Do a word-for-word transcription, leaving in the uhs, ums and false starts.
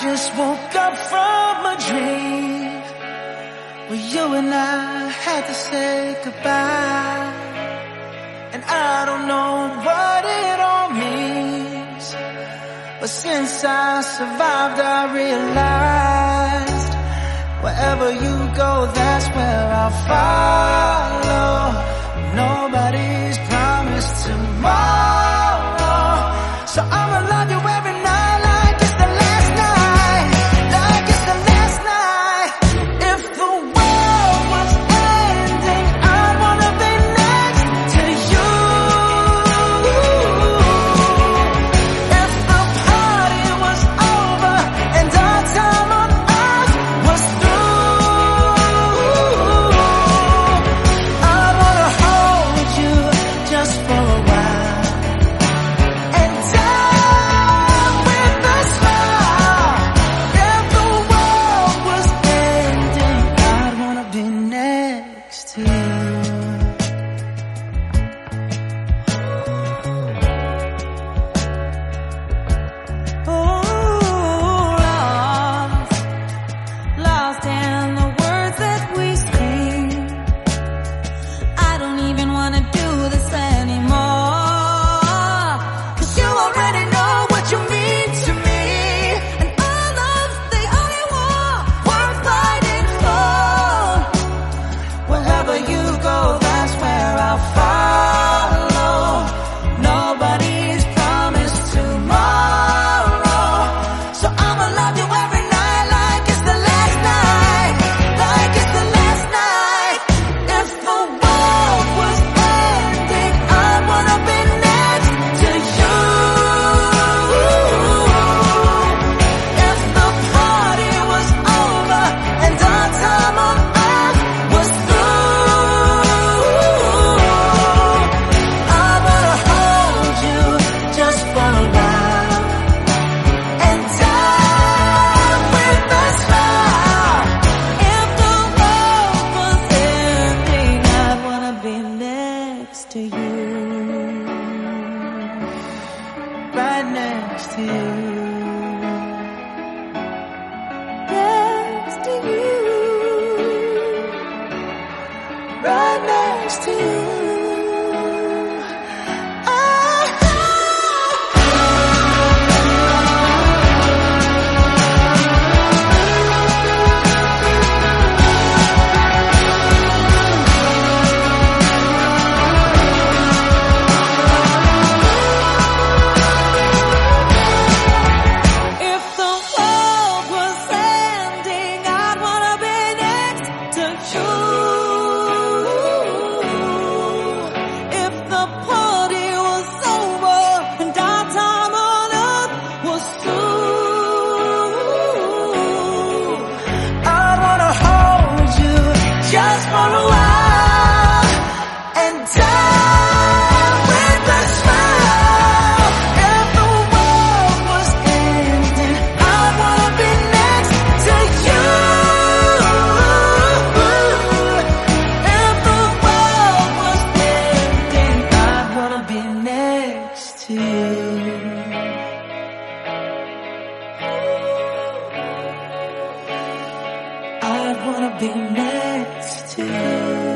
just woke up from a dream where you and I had to say goodbye. And I don't know what it all means, but since I survived I realized wherever you go, that's where I'll follow. Nobody's promised tomorrow, so I'ma love you every night like it's the last night, like it's the last night. If the world was ending, I'd wanna be next to you. If the party was over and our time on earth was through, I'd wanna hold you just for a while and die with a smile. If the world was ending, I'd wanna be next to you. Oh, lost, lost in the words that we speak. I don't even wanna do this anymore, 'cause you already know what you mean to me, and our love's the only war worth fighting for. Wherever you go, that's where I'll follow. Nobody's promised tomorrow, so I'ma love you every night like it's the last night, like it's the last night. If the world was ending, I'd wanna be next to you. If the party was over and our time on earth was through, I'd wanna hold you just for a while and die with a smile. If the world was ending, I'd wanna be next to you, right next to you, next to you, right next to you. If the world was ending, I'd wanna be next to you. If the party was over and our time on earth was through, I'd wanna hold you just for a while and die with a smile. If the world was ending, I'd wanna be next to you. If the world was ending, I'd wanna be next to you. I'd wanna be next to you.